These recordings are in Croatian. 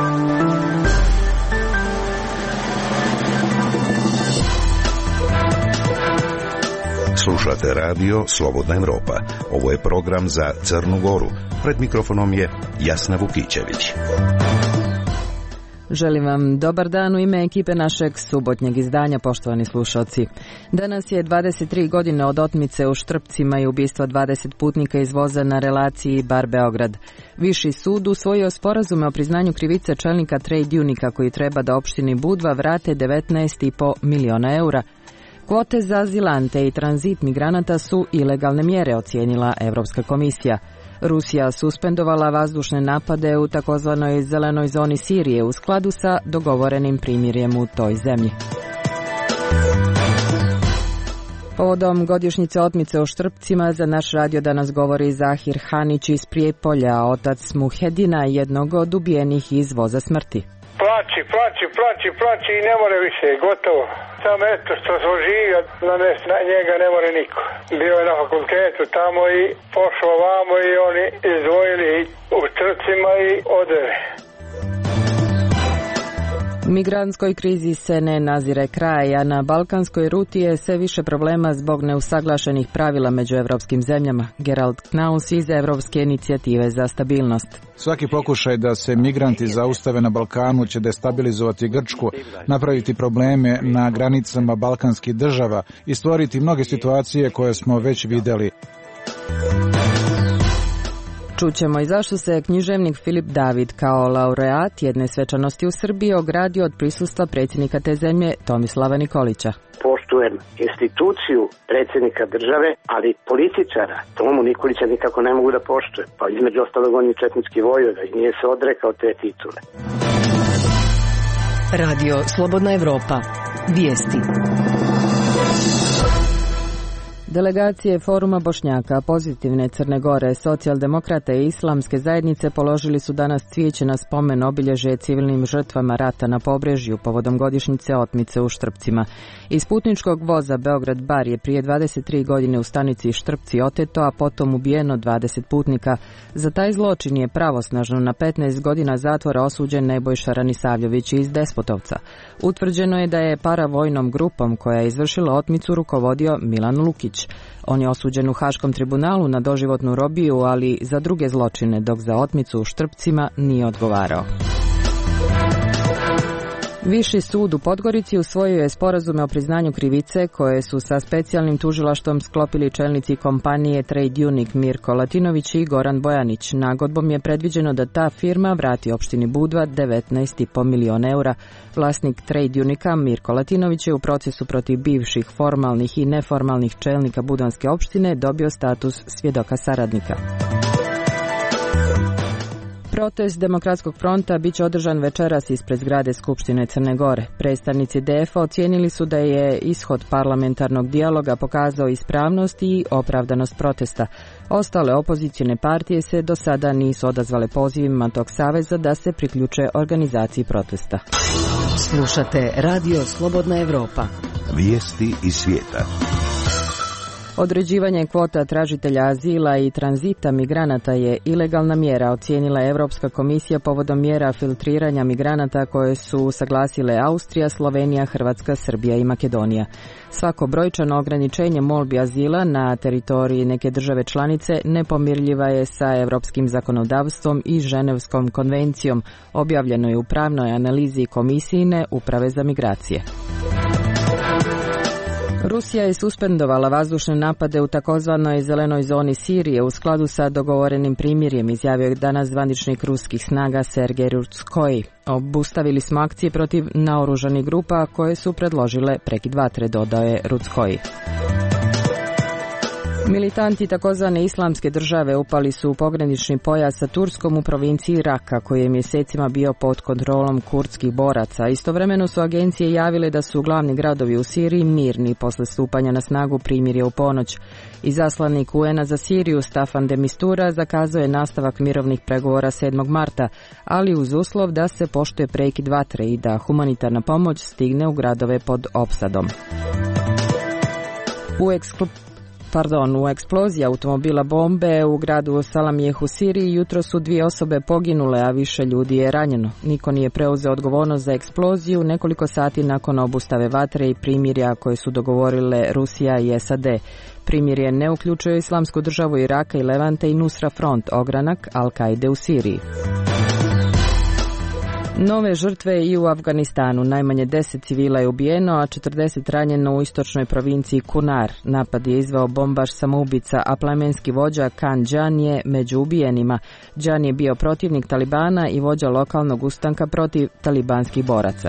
Slušate radio Slobodna Evropa. Ovo je program za Crnu Goru. Pred mikrofonom je Jasna Vukićević. Želim vam dobar dan u ime ekipe našeg subotnjeg izdanja, poštovani slušalci. Danas je 23 godine od otmice u Štrpcima i ubistva 20 putnika iz voza na relaciji Bar-Beograd. Viši sud usvojio sporazume o priznanju krivice čelnika Trade Unika koji treba da opštini Budva vrate 19,5 miliona eura. Kvote za azilante i tranzit migranata su ilegalne mjere, ocijenila Evropska komisija. Rusija suspendovala vazdušne napade u takozvanoj zelenoj zoni Sirije u skladu sa dogovorenim primirjem u toj zemlji. Povodom godišnjice otmice u Štrpcima za naš radio danas govori Zahir Hanić iz Prijepolja, otac Muhedina, jednog od ubijenih iz voza smrti. Plači i ne more više, gotovo. Samo eto što smo živi, na njega ne more niko. Bio je na fakultetu tamo i pošao vamo i oni izdvojili u Štrpcima i odveli. Migrantskoj krizi se ne nazire kraj, a na balkanskoj ruti je sve više problema zbog neusaglašenih pravila među evropskim zemljama. Gerald Knaus iz Evropske inicijative za stabilnost. Svaki pokušaj da se migranti zaustave na Balkanu će destabilizovati Grčku, napraviti probleme na granicama balkanskih država i stvoriti mnoge situacije koje smo već vidjeli. Čućemo i zašto se književnik Filip David kao laureat jedne svečanosti u Srbiji ogradio od prisustva predsjednika te zemlje Tomislava Nikolića. Poštujem instituciju predsjednika države, ali političara Tomu Nikolića nikako ne mogu da poštujem. Pa između ostalog on je četnički vojvoda i nije se odrekao te titule. Radio Slobodna Evropa. Vijesti. Delegacije Foruma Bošnjaka, Pozitivne Crne Gore, Socijaldemokrata i Islamske zajednice položili su danas cvijeće na spomen obilježje civilnim žrtvama rata na Pobrežju povodom godišnjice otmice u Štrpcima. Iz putničkog voza Beograd-Bar je prije 23 godine u stanici Štrpci oteto, a potom ubijeno 20 putnika. Za taj zločin je pravosnažno na 15 godina zatvora osuđen Nebojša Ranisavljević iz Despotovca. Utvrđeno je da je paravojnom grupom koja je izvršila otmicu rukovodio Milan Lukić. On je osuđen u Haškom tribunalu na doživotnu robiju, ali za druge zločine, dok za otmicu u Štrpcima nije odgovarao. Viši sud u Podgorici usvojio je sporazume o priznanju krivice koje su sa specijalnim tužilaštvom sklopili čelnici kompanije Trade Unik Mirko Latinović i Goran Bojanić. Nagodbom je predviđeno da ta firma vrati opštini Budva 19,5 miliona eura. Vlasnik Trade Unika Mirko Latinović je u procesu protiv bivših formalnih i neformalnih čelnika budanske opštine dobio status svjedoka saradnika. Protest Demokratskog fronta biće održan večeras ispred zgrade Skupštine Crne Gore. Predstavnici DF-a ocijenili su da je ishod parlamentarnog dijaloga pokazao ispravnost i opravdanost protesta. Ostale opozicijne partije se do sada nisu odazvale pozivima tog saveza da se priključe organizaciji protesta. Slušate Radio Slobodna Evropa. Vijesti iz svijeta. Određivanje kvota tražitelja azila i tranzita migranata je ilegalna mjera, ocijenila je Europska komisija povodom mjera filtriranja migranata koje su saglasile Austrija, Slovenija, Hrvatska, Srbija i Makedonija. Svako brojčano ograničenje molbi azila na teritoriji neke države članice nepomirljiva je sa europskim zakonodavstvom i Ženevskom konvencijom, objavljeno je u pravnoj analizi Komisijine uprave za migracije. Rusija je suspendovala vazdušne napade u takozvanoj zelenoj zoni Sirije u skladu sa dogovorenim primirjem, izjavio je danas zvaničnik ruskih snaga Sergej Rutskoj. Obustavili smo akcije protiv naoružanih grupa koje su predložile prekid vatre, dodao je Rutskoj. Militanti takozvane islamske države upali su u pogranični pojas sa Turskom u provinciji Raka, koji je mjesecima bio pod kontrolom kurdskih boraca. Istovremeno su agencije javile da su glavni gradovi u Siriji mirni posle stupanja na snagu primirja u ponoć. Izaslanik UN-a za Siriju Staffan de Mistura zakazao je nastavak mirovnih pregovora 7. marta, ali uz uslov da se poštuje prekid vatre i da humanitarna pomoć stigne u gradove pod opsadom. U eksploziji automobila bombe u gradu Salamijeh u Siriji jutro su 2 osobe poginule, a više ljudi je ranjeno. Niko nije preuzeo odgovornost za eksploziju nekoliko sati nakon obustave vatre i primirja koje su dogovorile Rusija i SAD. Primirje ne uključuje Islamsku državu Iraka i Levante i Nusra Front, ogranak Al-Kaide u Siriji. Nove žrtve i u Afganistanu. Najmanje 10 civila je ubijeno, a 40 ranjeno u istočnoj provinciji Kunar. Napad je izveo bombaš samoubica, a plemenski vođa Khan Jan je među ubijenima. Jan je bio protivnik Talibana i vođa lokalnog ustanka protiv talibanskih boraca.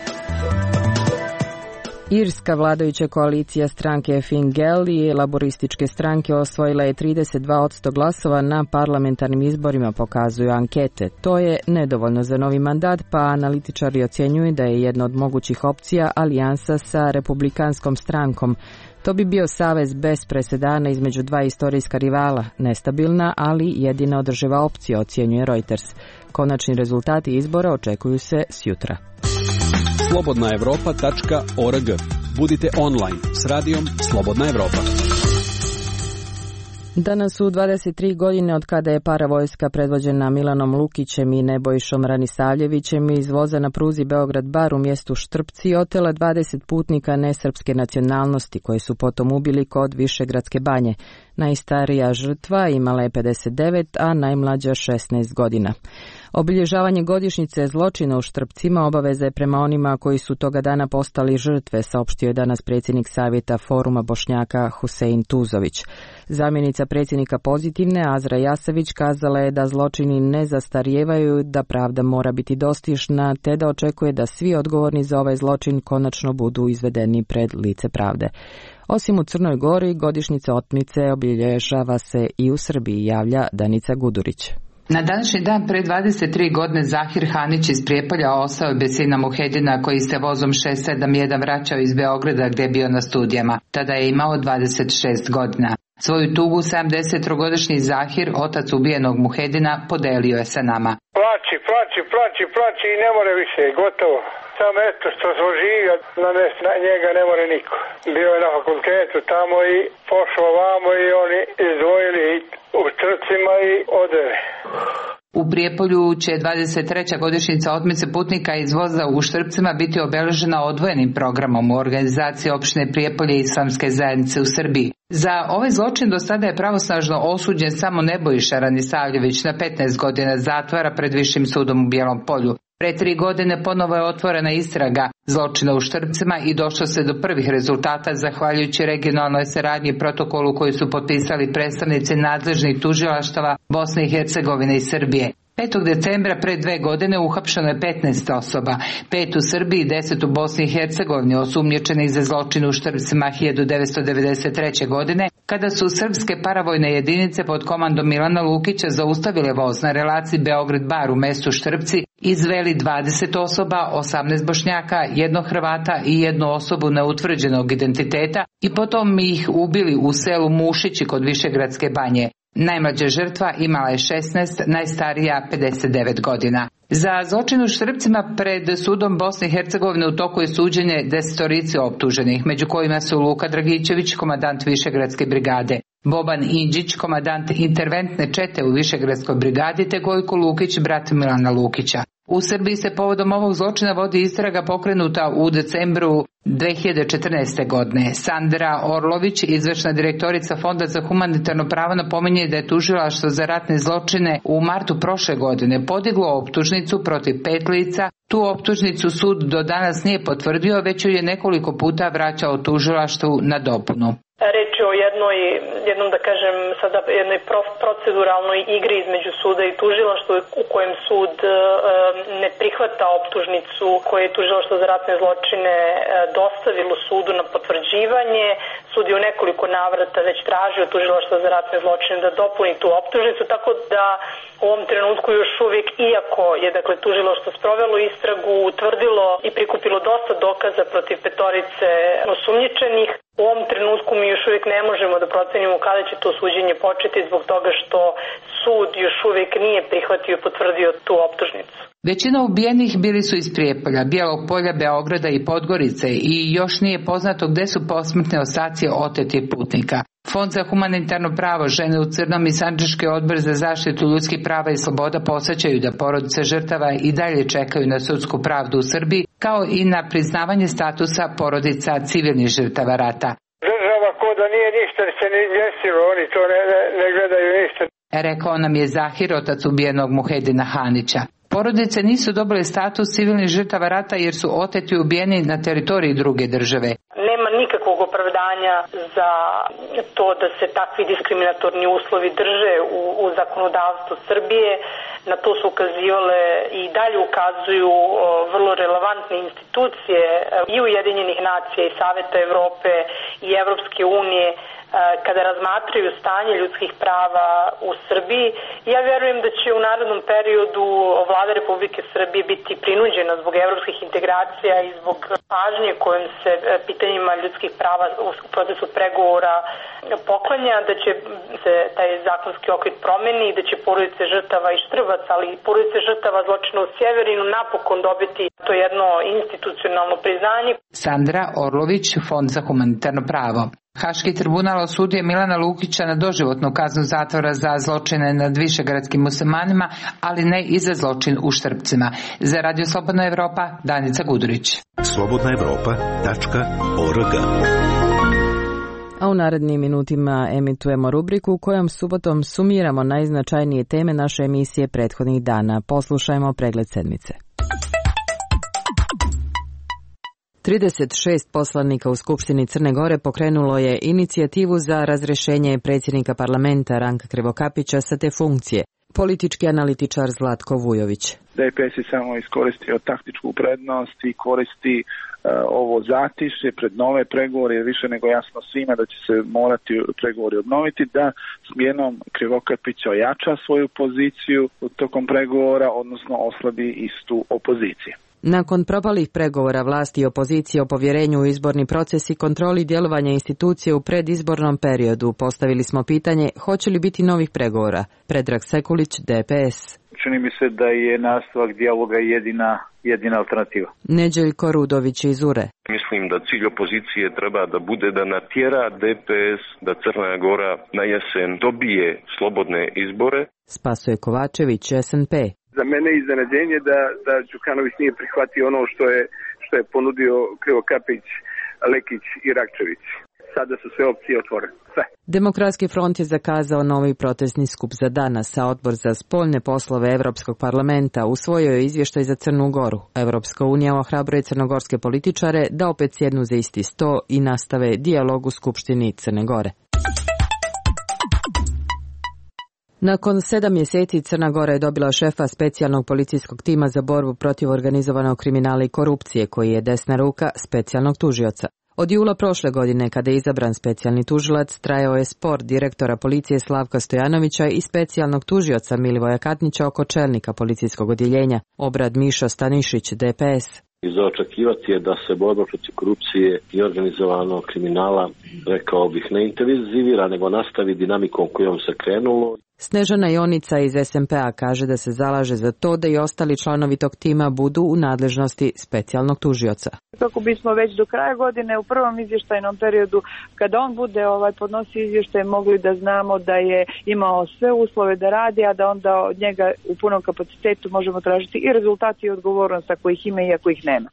Irska vladajuća koalicija stranke Fine Gael i laborističke stranke osvojila je 32% glasova na parlamentarnim izborima, pokazuju ankete. To je nedovoljno za novi mandat, pa analitičari ocjenjuju da je jedna od mogućih opcija alijansa sa republikanskom strankom. To bi bio savez bez presedana između 2 istorijska rivala, nestabilna, ali jedina održiva opcija, ocjenjuje Reuters. Konačni rezultati izbora očekuju se sjutra. slobodnaevropa.org. Budite online s radijom Slobodna Evropa. Danas su 23 godine od kada je paravojska predvođena Milanom Lukićem i Nebojšom Ranisavljevićem iz voza na pruzi Beograd-Bar u mjestu Štrpci otela 20 putnika nesrpske nacionalnosti koji su potom ubili kod Višegradske banje. Najstarija žrtva imala je 59, a najmlađa 16 godina. Obilježavanje godišnjice zločina u Štrpcima obaveza je prema onima koji su toga dana postali žrtve, saopštio je danas predsjednik Savjeta Foruma Bošnjaka Husein Tuzović. Zamjenica predsjednika Pozitivne Azra Jasević kazala je da zločini ne zastarijevaju, da pravda mora biti dostižna, te da očekuje da svi odgovorni za ovaj zločin konačno budu izvedeni pred lice pravde. Osim u Crnoj Gori, godišnjica otmice obilježava se i u Srbiji, javlja Danica Gudurić. Na današnji dan pre 23 godine Zahir Hanić iz Prijepolja ostao je bez sina Muhedina koji se vozom 671 vraćao iz Beograda gdje je bio na studijama. Tada je imao 26 godina. Svoju tugu 73-godišnji Zahir, otac ubijenog Muhedina, podelio je sa nama. Plači i ne more više, gotovo. Samo eto što smo živi, na njega ne more niko. Bio je na fakultetu tamo i pošao vamo i oni izdvojili u Štrpcima i odveli. U Prijepolju će 23. godišnjica otmice putnika iz voza u Štrpcima biti obeležena odvojenim programom u organizaciji opštine Prijepolje Islamske zajednice u Srbiji. Za ovaj zločin do sada je pravosnažno osuđen samo Nebojša Ranisavljević na 15 godina zatvora pred Višim sudom u Bijelom Polju. Pre 3 godine ponovo je otvorena istraga zločina u Štrpcima i došlo se do prvih rezultata zahvaljujući regionalnoj saradnji i protokolu koji su potpisali predstavnici nadležnih tužilaštava Bosne i Hercegovine i Srbije. 5. decembra pre 2 godine uhapšeno je 15 osoba, 5 u Srbiji i 10 u Bosni i Hercegovini, osumnjičenih za zločin u Štrpcima 1993. godine, kada su srpske paravojne jedinice pod komandom Milana Lukića zaustavile voz na relaciji Beograd-Bar u mestu Štrpci, izveli 20 osoba, 18 Bošnjaka, 1 Hrvata i 1 osobu neutvrđenog identiteta i potom ih ubili u selu Mušići kod Višegradske banje. Najmlađa žrtva imala je 16, najstarija 59 godina. Za zločin u Štrpcima pred sudom Bosne i Hercegovine u toku je suđenje 10 optuženih, među kojima su Luka Dragičević, komandant Višegradske brigade, Boban Indžić, komandant interventne čete u Višegradskoj brigadi, te Gojko Lukić, brat Milana Lukića. U Srbiji se povodom ovog zločina vodi istraga pokrenuta u decembru 2014. godine. Sandra Orlović, izvršna direktorica Fonda za humanitarno pravo, napominje da je tužilaštvo za ratne zločine u martu prošle godine podiglo optužnicu protiv 5 lica. Tu optužnicu sud do danas nije potvrdio, već ju je nekoliko puta vraćao tužilaštvu na dopunu. Reč je o jednom da kažem sada jednoj proceduralnoj igri između suda i tužilaštva u kojem sud ne prihvata optužnicu koju je tužilaštvo za ratne zločine dostavilo sudu na potvrđivanje. Sud je u nekoliko navrata već tražio tužilaštvo za ratne zločine da dopuni tu optužnicu, tako da u ovom trenutku još uvijek, iako je tužilaštvo sprovelo istragu, utvrdilo i prikupilo dosta dokaza protiv 5 osumnjičenih, u ovom trenutku mi još uvijek ne možemo da procenimo kada će to suđenje početi zbog toga što sud još uvijek nije prihvatio i potvrdio tu optužnicu. Većina ubijenih bili su iz Prijepolja, Bijelog Polja, Beograda i Podgorice i još nije poznato gdje su posmrtne ostaci otetih putnika. Fond za humanitarno pravo, Žene u crnom i Sandžački odbor za zaštitu ljudskih prava i sloboda podsjećaju da porodice žrtava i dalje čekaju na sudsku pravdu u Srbiji, kao i na priznavanje statusa porodica civilnih žrtava rata. Država ko da nije ništa se ne desilo, oni to ne gledaju ništa. Rekao nam je Zahir, otac ubijenog Muhedina Hanića. Porodice nisu dobile status civilnih žrtava rata jer su oteti i ubijeni na teritoriji druge države. Nema nikakvog opravdanja za to da se takvi diskriminatorni uslovi drže u zakonodavstvu Srbije. Na to su ukazivale i dalje ukazuju vrlo relevantne institucije i Ujedinjenih nacija i Saveta Evrope i Evropske unije kada razmatraju stanje ljudskih prava u Srbiji. Ja vjerujem da će u narednom periodu Vlada Republike Srbije biti prinuđena zbog evropskih integracija i zbog pažnje kojom se pitanjima ljudskih prava u procesu pregovora poklanja, da će se taj zakonski okvir promeni i da će porodice žrtava i Štrbac, ali i porodice žrtava zločina u Sjeverinu napokon dobiti to jedno institucionalno priznanje. Sandra Orlović, Fond za humanitarno pravo. Haški tribunal osudio Milana Lukića na doživotnu kaznu zatvora za zločine nad višegradskim muslimanima, ali ne i za zločin u Štrpcima. Za Radio Slobodna Evropa, Danica Gudurić. slobodnaevropa.org. A u narednim minutima emitujemo rubriku u kojom subotom sumiramo najznačajnije teme naše emisije prethodnih dana. Poslušajmo pregled sedmice. 36 poslanika u Skupštini Crne Gore pokrenulo je inicijativu za razrješenje predsjednika parlamenta Ranka Krivokapića sa te funkcije. Politički analitičar Zlatko Vujović. DPS je samo iskoristio taktičku prednost i koristi ovo zatišje pred nove pregovore, jer više nego jasno svima da će se morati pregovori obnoviti, da smjenom Krivokapića ojača svoju poziciju tokom pregovora, odnosno oslabi istu opoziciju. Nakon propalih pregovora vlasti i opozicije o povjerenju u izborni proces i kontroli djelovanja institucije u predizbornom periodu, postavili smo pitanje hoće li biti novih pregovora. Predrag Sekulić, DPS. Čini mi se da je nastavak dijaloga jedina alternativa. Neđeljko Rudović iz URE. Mislim da cilj opozicije treba da bude da natjera DPS da Crna Gora na jesen dobije slobodne izbore. Spasoje Kovačević, SNP. Za mene je iznenađenje da Đukanović nije prihvatio ono što je ponudio Krivokapić, Lekić i Rakčević. Sada su sve opcije otvorene. Sve. Demokratski front je zakazao novi protestni skup za danas, a Odbor za spoljne poslove Evropskog parlamenta usvojio je izvještaj za Crnu Goru. Evropska unija ohrabruje crnogorske političare da opet sjednu za isti sto i nastave dijalog u Skupštini Crne Gore. Nakon 7 mjeseci Crna Gora je dobila šefa specijalnog policijskog tima za borbu protiv organizovanog kriminala i korupcije, koji je desna ruka specijalnog tužioca. Od jula prošle godine, kada je izabran specijalni tužilac, trajao je spor direktora policije Slavka Stojanovića i specijalnog tužioca Milivoja Katnića oko čelnika policijskog odjeljenja, Obrad Mišo Stanišić, DPS. I za očekivati je da se borba protiv korupcije i organizovanog kriminala, rekao bih, ne intenzivira, nego nastavi dinamikom kojom se krenulo. Snežana Jonica iz SMP-a kaže da se zalaže za to da i ostali članovi tog tima budu u nadležnosti specijalnog tužioca. Kako bismo već do kraja godine u prvom izvještajnom periodu, kada on bude podnosi izvještaj, mogli da znamo da je imao sve uslove da radi, a da onda od njega u punom kapacitetu možemo tražiti i rezultati i odgovornost ako ih ima i ako ih nema.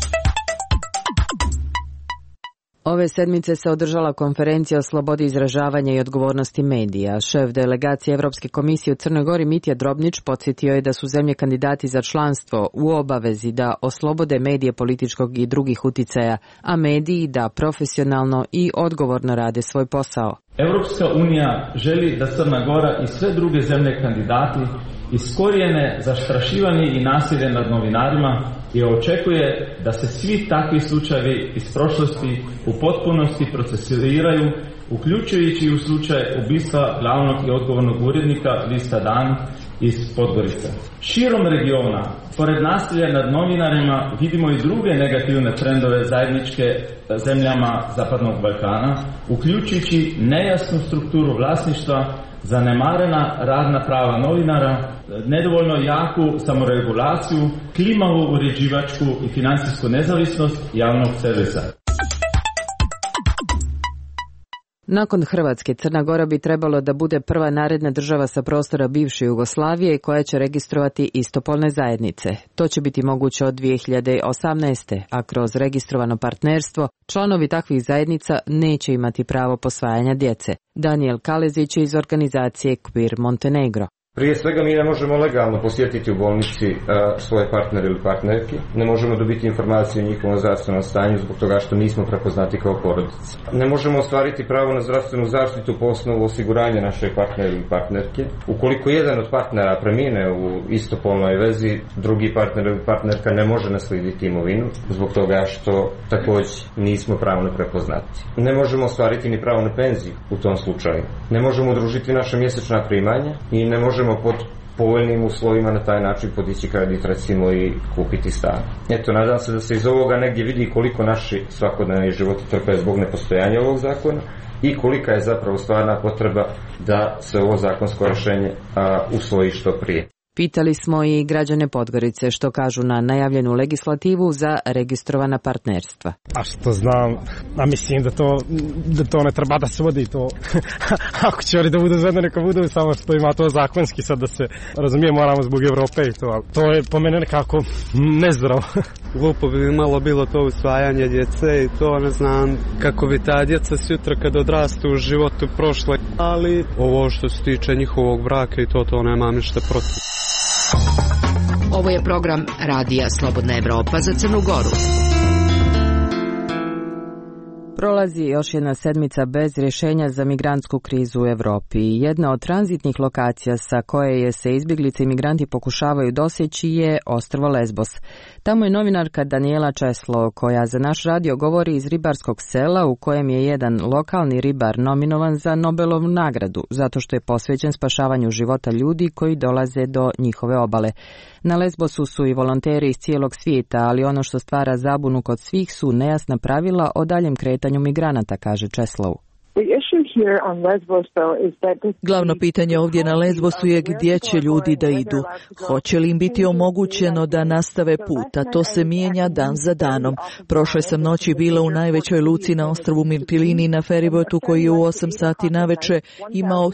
Ove sedmice se održala konferencija o slobodi izražavanja i odgovornosti medija. Šef delegacije Evropske komisije u Crnoj Gori Mitja Drobnić podsjetio je da su zemlje kandidati za članstvo u obavezi da oslobode medije političkog i drugih uticaja, a mediji da profesionalno i odgovorno rade svoj posao. Europska unija želi da Crna Gora i sve druge zemlje kandidati iskorijene zastrašivanje i nasilje nad novinarima i očekuje da se svi takvi slučajevi iz prošlosti u potpunosti procesuiraju, uključujući u slučaj ubistva glavnog i odgovornog urednika lista Dan iz Podgorice. Širom regiona, pored nasilja nad novinarima, vidimo i druge negativne trendove zajedničke zemljama Zapadnog Balkana, uključujući nejasnu strukturu vlasništva, zanemarena radna prava novinara, nedovoljno jaku samoregulaciju, klimavu uređivačku i financijsku nezavisnost javnog servisa. Nakon Hrvatske, Crna Gora bi trebalo da bude prva naredna država sa prostora bivše Jugoslavije koja će registrovati istopolne zajednice. To će biti moguće od 2018. a kroz registrovano partnerstvo članovi takvih zajednica neće imati pravo posvajanja djece. Daniel Kalezić iz organizacije Queer Montenegro. Prije svega mi ne možemo legalno posjetiti u bolnici svoje partnere ili partnerke, ne možemo dobiti informacije o njihovom zdravstvenom stanju zbog toga što nismo prepoznati kao porodica. Ne možemo ostvariti pravo na zdravstvenu zaštitu po osnovu osiguranja naše partnere ili partnerke. Ukoliko jedan od partnera premine u istopolnoj vezi, drugi partner ili partnerka ne može naslijediti imovinu zbog toga što također nismo pravno prepoznati. Ne možemo ostvariti ni pravo na penziju u tom slučaju. Ne možemo udružiti naše mjesečna primanja i ne možemo pod povoljnim uslovima na taj način podići kredit recimo i kupiti stan. Eto, nadam se da se iz ovoga negdje vidi koliko naši svakodnevni životi trpe zbog nepostojanja ovog zakona i kolika je zapravo stvarna potreba da se ovo zakonsko rješenje usvoji što prije. Pitali smo i građane Podgorice što kažu na najavljenu legislativu za registrovana partnerstva. A što znam, a mislim da to ne treba da se vodi to. Ako će oni da budu zajedno, neka budu, samo što ima to zakonski, sad da se razumije, moramo zbog Evrope i to. To je po mene nekako nezdravo. Glupo bi malo bilo to usvajanje djece i to, ne znam kako bi ta djeca sutra kad odrastu u životu prošle. Ali ovo što se tiče njihovog braka i to nema ništa protiv. Ovo je program Radija Slobodna Evropa za Crnu Goru. Prolazi još jedna sedmica bez rješenja za migrantsku krizu u Europi. Jedna od tranzitnih lokacija sa koje se izbjeglice i migranti pokušavaju dosjeći je ostrvo Lesbos. Tamo je novinarka Daniela Česlo, koja za naš radio govori iz ribarskog sela u kojem je jedan lokalni ribar nominovan za Nobelovu nagradu, zato što je posvećen spašavanju života ljudi koji dolaze do njihove obale. Na Lesbosu su i volonteri iz cijelog svijeta, ali ono što stvara zabunu kod svih su nejasna pravila o daljem kretanju migranata, kaže Česlov. Glavno pitanje ovdje na Lesbosu je gdje će ljudi da idu. Hoće li im biti omogućeno da nastave put, a to se mijenja dan za danom. Prošle sam noći bila u najvećoj luci na ostrvu Mirtilini na feribotu koji je u 8 sati naveče imao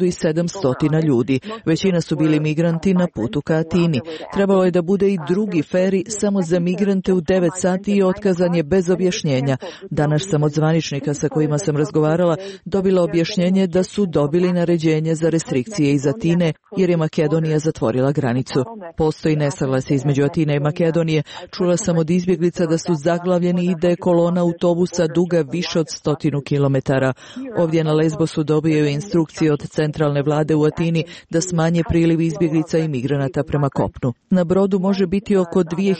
1700 ljudi. Većina su bili migranti na putu ka Atini. Trebalo je da bude i drugi feri samo za migrante u 9 sati i otkazan je bez objašnjenja. Danas sam od zvaničnika sa kojima sam razgovarala dobila objašnjenje da su dobili naređenje za restrikcije iz Atine jer je Makedonija zatvorila granicu. Postoji nesaglasje između Atine i Makedonije. Čula sam od izbjeglica da su zaglavljeni i da je kolona autobusa duga više od 100 kilometara. Ovdje na Lesbosu dobijaju instrukcije od centralne vlade u Atini da smanje priliv izbjeglica i migranata prema kopnu. Na brodu može biti oko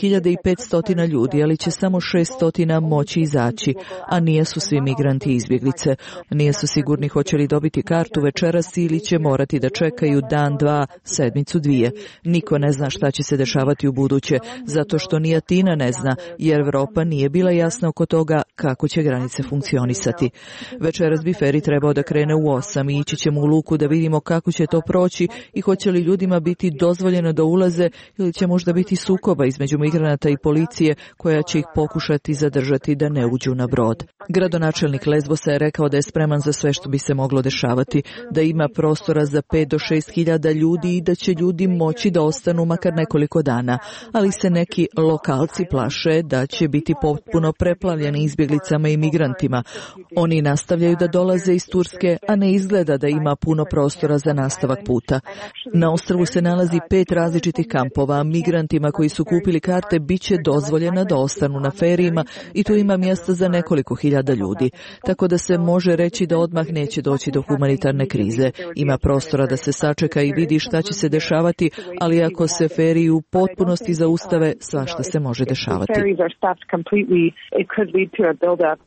2500 ljudi, ali će samo 600 moći izaći, a nisu svi migranti izbjeglice. Nije su sigurni hoće li dobiti kartu večeras ili će morati da čekaju dan, dva, sedmicu, dvije. Niko ne zna šta će se dešavati u buduće, zato što ni Atina ne zna, jer Evropa nije bila jasna oko toga kako će granice funkcionisati. Večeras bi feri trebao da krene u 8 i ići ćemo u luku da vidimo kako će to proći i hoće li ljudima biti dozvoljeno da ulaze ili će možda biti sukoba između migranata i policije koja će ih pokušati zadržati da ne uđu na brod. Gradonačelnik Lesbosa je rekao da je spreman za sve što bi se moglo dešavati, da ima prostora za 5 do 6 hiljada ljudi i da će ljudi moći da ostanu makar nekoliko dana, ali se neki lokalci plaše da će biti potpuno preplavljeni izbjeglicama i migrantima. Oni nastavljaju da dolaze iz Turske, a ne izgleda da ima puno prostora za nastavak puta. Na ostrvu se nalazi 5 različitih kampova, a migrantima koji su kupili karte bit će dozvoljeno da ostanu na ferijima i tu ima mjesta za nekoliko hiljada ljudi, tako da se može reći da odmah neće doći do humanitarne krize. Ima prostora da se sačeka i vidi šta će se dešavati, ali ako se feriji u potpunosti zaustave, svašta se može dešavati.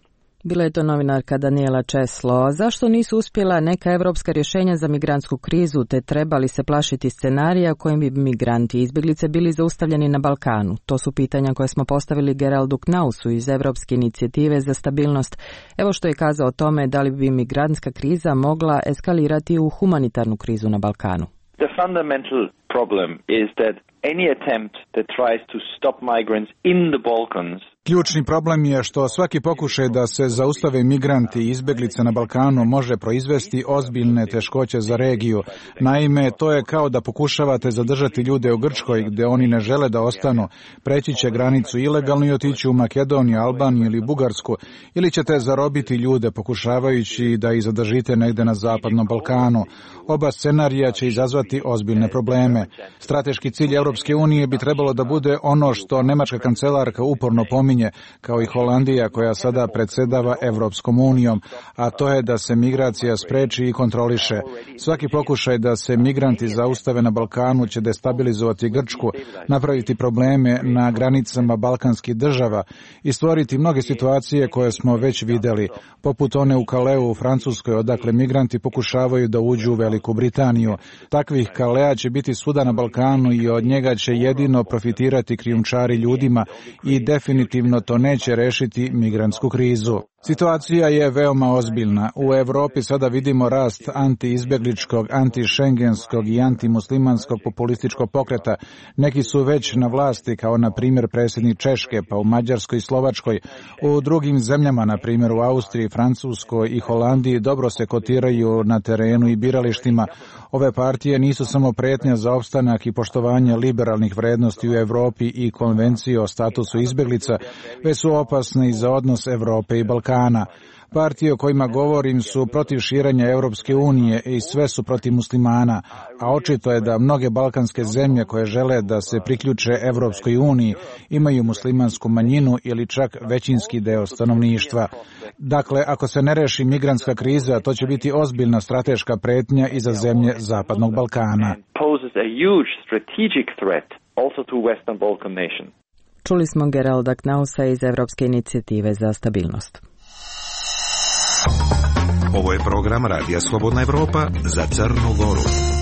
Bila je to novinarka Daniela Česlo. Zašto nisu uspjela neka evropska rješenja za migrantsku krizu, te trebali se plašiti scenarija kojim bi migranti i izbjeglice bili zaustavljeni na Balkanu? To su pitanja koje smo postavili Geraldu Knausu iz Evropske inicijative za stabilnost. Evo što je kazao o tome da li bi migrantska kriza mogla eskalirati u humanitarnu krizu na Balkanu. The fundamental problem is that any attempt that tries to stop migrants in the Balkans. Ključni problem je što svaki pokušaj da se zaustave migranti i izbjeglice na Balkanu može proizvesti ozbiljne teškoće za regiju. Naime, to je kao da pokušavate zadržati ljude u Grčkoj gdje oni ne žele da ostanu, preći će granicu ilegalno i otići u Makedoniju, Albaniju ili Bugarsku, ili ćete zarobiti ljude pokušavajući da ih zadržite negdje na zapadnom Balkanu. Oba scenarija će izazvati ozbiljne probleme. Strateški cilj Europske unije bi trebalo da bude ono što nemačka kancelarka uporno pominje, kao i Holandija koja sada predsjedava Europskom unijom, a to je da se migracija spreči i kontroliše. Svaki pokušaj da se migranti zaustave na Balkanu će destabilizovati Grčku, napraviti probleme na granicama balkanskih država i stvoriti mnoge situacije koje smo već vidjeli, poput one u Kaleu u Francuskoj, odakle migranti pokušavaju da uđu u Veliku Britaniju. Takvih Kalea će biti svuda na Balkanu i od njega će jedino profitirati krijumčari ljudima i definitivno to neće rešiti migrantsku krizu. Situacija je veoma ozbiljna. U Europi sada vidimo rast antiizbjegličkog, antišengenskog i antimuslimanskog populističkog pokreta. Neki su već na vlasti, kao na primjer predsjednik Češke, pa u Mađarskoj i Slovačkoj. U drugim zemljama, na primjer u Austriji, Francuskoj i Holandiji, dobro se kotiraju na terenu i biralištima. Ove partije nisu samo prijetnja za opstanak i poštovanje liberalnih vrednosti u Europi i konvencije o statusu izbjeglica, već su opasne i za odnos Europe i Balkana. Partije o kojima govorim su protiv širenja Europske unije i sve su protiv muslimana, a očito je da mnoge balkanske zemlje koje žele da se priključe Europskoj uniji imaju muslimansku manjinu ili čak većinski deo stanovništva. Dakle, ako se ne reši migrantska kriza, to će biti ozbiljna strateška pretnja i za zemlje Zapadnog Balkana. Čuli smo Geralda Knausa iz Evropske inicijative za stabilnost. Ovo je program Radija Slobodna Evropa za Crnu Goru.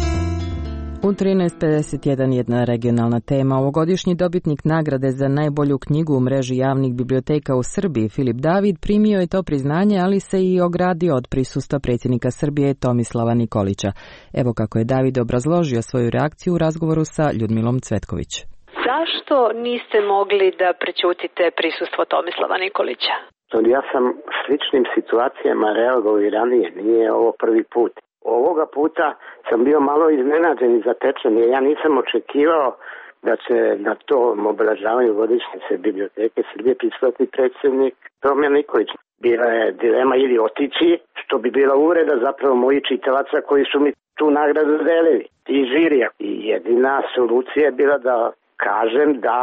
U 13:51 jedna regionalna tema. Ovogodišnji dobitnik nagrade za najbolju knjigu u mreži javnih biblioteka u Srbiji, Filip David, primio je to priznanje, ali se i ogradio od prisustva predsjednika Srbije Tomislava Nikolića. Evo kako je David obrazložio svoju reakciju u razgovoru sa Ljudmilom Cvetković. Zašto niste mogli da prećutite prisustvo Tomislava Nikolića? Ja sam sličnim situacijama reagovao i ranije, nije ovo prvi put. Ovoga puta sam bio malo iznenađen i zatečen, jer ja nisam očekivao da će na tom obeležavanju godišnjice Biblioteke Srbije prisustvovati predsjednik Tomija Nikolić. Bila je dilema ili otići, što bi bila uvreda zapravo mojih čitalaca koji su mi tu nagradu delili i žirija. I jedina solucija je bila da kažem da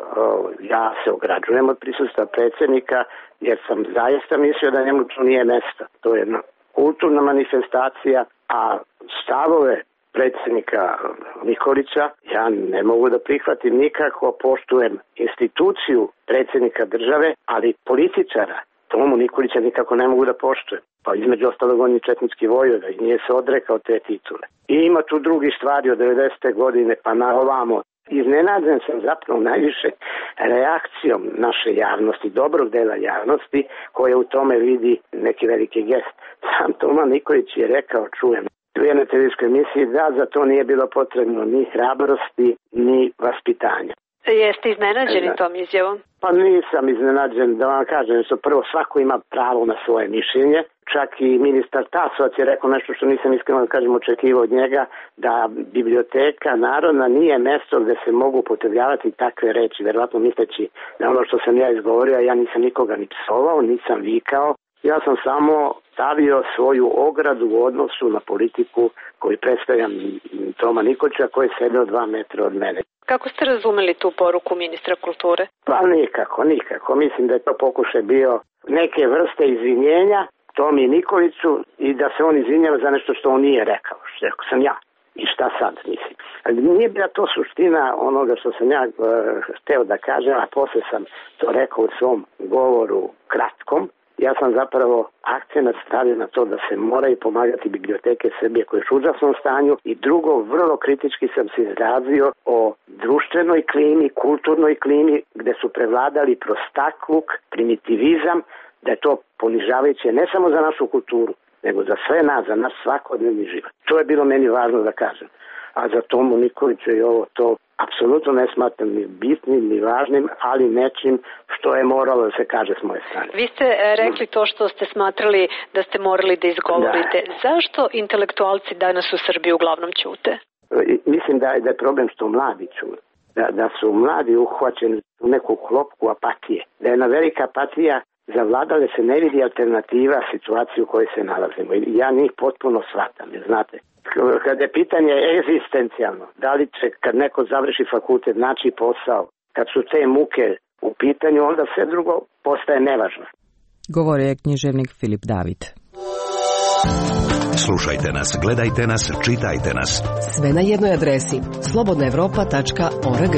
ja se ograđujem od prisustva predsjednika, jer sam zaista mislio da njemu tu nije mjesto. To je jedna kulturna manifestacija, a stavove predsjednika Nikolića ja ne mogu da prihvatim nikako. Poštujem instituciju predsjednika države, ali političara Tomu Nikolića nikako ne mogu da poštujem. Pa između ostalog on je četnički vojvoda i nije se odrekao te titule. I ima tu drugi stvari od 90. godine pa na ovamo. Iznenađen sam zapravo najviše reakcijom naše javnosti, dobrog dela javnosti, koje u tome vidi neki veliki gest. Sam Toma Nikolić je rekao, čujem, u jednoj televizijskoj emisiji, da za to nije bilo potrebno ni hrabrosti, ni vaspitanja. Jeste iznenađeni tom izjavom? Pa nisam iznenađen, da vam kažem, što prvo svako ima pravo na svoje mišljenje. Čak i ministar Tasovac je rekao nešto što nisam iskreno da kažem očekivao od njega, da biblioteka narodna nije mjesto gdje se mogu upotrebljavati takve reči, verovatno misleći na ono što sam ja izgovorio, ja nisam nikoga ni psovao, nisam vikao. Ja sam samo stavio svoju ogradu u odnosu na politiku koju predstavljam Toma Nikolića, koji je sedeo 2 metra od mene. Kako ste razumeli tu poruku ministra kulture? Pa nikako. Mislim da je to pokušaj bio neke vrste izvinjenja Tomi Nikoliću i da se on izvinjava za nešto što on nije rekao, što rekao sam ja. I šta sad, mislim. Ali nije bila to suština onoga što sam ja hteo da kažem, a posle sam to rekao u svom govoru kratkom, Ja sam zapravo akcenat stavio na to da se moraju pomagati biblioteke Srbije koje su u užasnom stanju i drugo, vrlo kritički sam se izrazio o društvenoj klimi, kulturnoj klimi gdje su prevladali prostakluk, primitivizam, da je to ponižavajuće ne samo za našu kulturu, nego za sve nas, za naš svakodnevni život. To je bilo meni važno da kažem. A za Tomu Nikolića i ovo to apsolutno ne smatram ni bitnim, ni važnim, ali nečim što je moralo da se kaže s moje strane. Vi ste rekli to što ste smatrali da ste morali da izgovorite. Da. Zašto intelektualci danas u Srbiji uglavnom ćute? Mislim da je problem što mladi ćute. Da su mladi uhvaćeni u neku klopku apatije. Da je jedna velika apatija zavladala, da se ne vidi alternativa situaciji u kojoj se nalazimo. Ja njih potpuno shvatam, znate. Kad je pitanje egzistencijalno, da li će kad neko završi fakultet naći posao, kad su te muke u pitanju, onda sve drugo postaje nevažno. Govorio je književnik Filip David. Slušajte nas, gledajte nas, čitajte nas. Sve na jednoj adresi slobodnaevropa.org.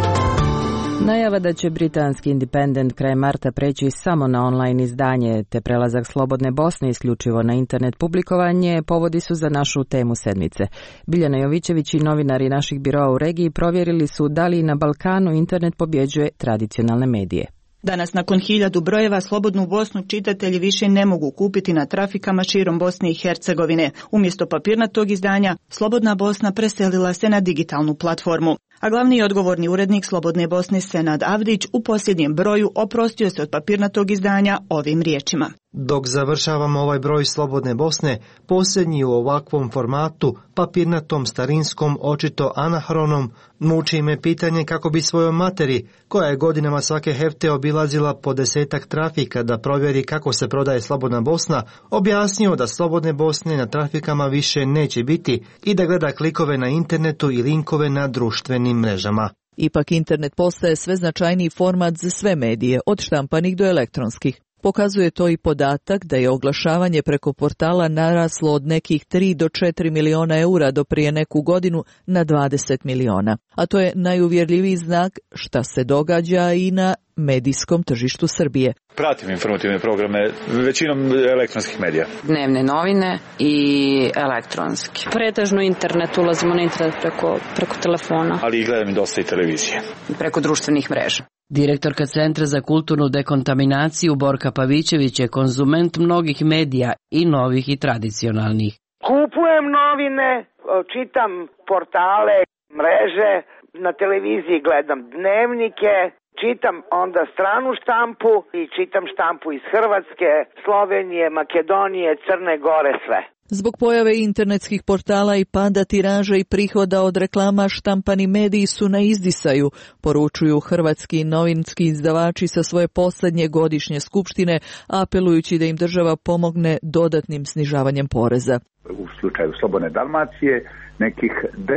Najava da će britanski Independent krajem marta preći samo na online izdanje, te prelazak Slobodne Bosne isključivo na internet publikovanje, povodi su za našu temu sedmice. Biljana Jovićević i novinari naših biroa u regiji provjerili su da li na Balkanu internet pobjeđuje tradicionalne medije. Danas nakon 1000 brojeva Slobodnu Bosnu čitatelji više ne mogu kupiti na trafikama širom Bosne i Hercegovine. Umjesto papirnatog izdanja, Slobodna Bosna preselila se na digitalnu platformu. A glavni i odgovorni urednik Slobodne Bosne Senad Avdić u posljednjem broju oprostio se od papirnatog izdanja ovim riječima. Dok završavamo ovaj broj Slobodne Bosne, posljednji u ovakvom formatu, papirnatom, starinskom, očito anahronom, muči me pitanje kako bi svojoj materi, koja je godinama svake hefte obilazila po 10-ak trafika da provjeri kako se prodaje Slobodna Bosna, objasnio da Slobodne Bosne na trafikama više neće biti i da gleda klikove na internetu i linkove na društvenim mrežama. Ipak internet postaje sve značajniji format za sve medije, od štampanih do elektronskih. Pokazuje to i podatak da je oglašavanje preko portala naraslo od nekih 3 do 4 miliona eura do prije neku godinu na 20 miliona. A to je najuvjerljiviji znak šta se događa i na medijskom tržištu Srbije. Pratim informativne programe, većinom elektronskih medija. Dnevne novine i elektronski. Pretežno internet, ulazimo na internet preko telefona. Ali gledam i dosta i televizije. Preko društvenih mreža. Direktorka Centra za kulturnu dekontaminaciju Borka Pavićević je konzument mnogih medija i novih i tradicionalnih. Kupujem novine, čitam portale, mreže, na televiziji gledam dnevnike, čitam onda stranu štampu i čitam štampu iz Hrvatske, Slovenije, Makedonije, Crne Gore, sve. Zbog pojave internetskih portala i pada tiraža i prihoda od reklama, štampani mediji su na izdisaju, poručuju hrvatski novinski izdavači sa svoje posljednje godišnje skupštine, apelujući da im država pomogne dodatnim snižavanjem poreza. U slučaju Slobodne Dalmacije nekih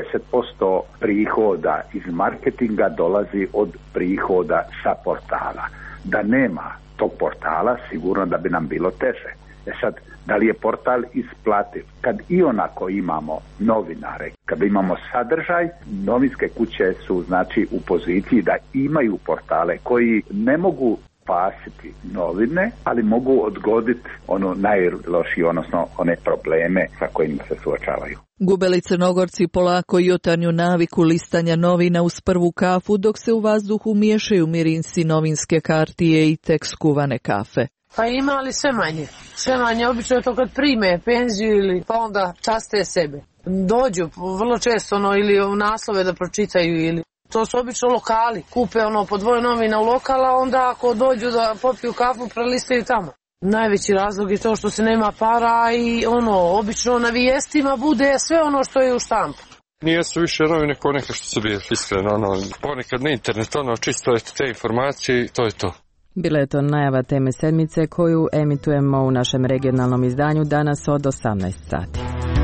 10% prihoda iz marketinga dolazi od prihoda sa portala. Da nema tog portala, sigurno da bi nam bilo teže. Sad, da li je portal isplativ? Kad i onako imamo novinare, kada imamo sadržaj, novinske kuće su znači u poziciji da imaju portale koji ne mogu spasiti novine, ali mogu odgoditi ono najlošije, odnosno one probleme sa kojima se suočavaju. Gube li Crnogorci polako jutarnju naviku listanja novina uz prvu kafu, dok se u vazduhu miješaju mirinsi novinske kartije i tek skuvane kafe? Pa ima, ali sve manje. Sve manje, obično je to kad prime penziju ili pa onda časte sebe. Dođu vrlo često ili u naslove da pročitaju ili... To su obično lokali. Kupe po 2 novina u lokala, onda ako dođu da popiju kafu, prelistaju tamo. Najveći razlog je to što se nema para i obično na vijestima bude sve ono što je u štampu. Nijesu više novine kao neke što su bile, iskreno. Ponekad na internet, čisto je te informacije i to je to. Bila je to najava teme sedmice koju emitujemo u našem regionalnom izdanju danas od 18 sati.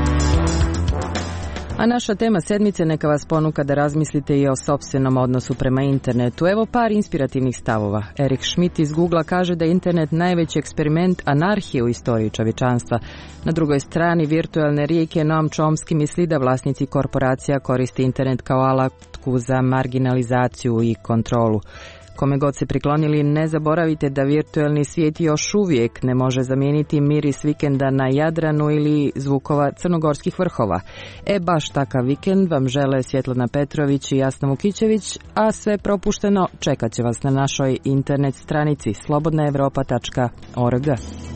A naša tema sedmice neka vas ponuka da razmislite i o sopstvenom odnosu prema internetu. Evo par inspirativnih stavova. Erik Schmidt iz Googlea kaže da je internet najveći eksperiment anarhije u istoriji čovječanstva. Na drugoj strani virtualne rijeke Noam Chomsky misli da vlasnici korporacija koriste internet kao alatku za marginalizaciju i kontrolu. Kome god se priklonili, ne zaboravite da virtualni svijet još uvijek ne može zamijeniti miris vikenda na Jadranu ili zvukova crnogorskih vrhova. Baš takav vikend vam žele Svjetlana Petrović i Jasna Vukićević, a sve propušteno čekat će vas na našoj internet stranici slobodnaevropa.org.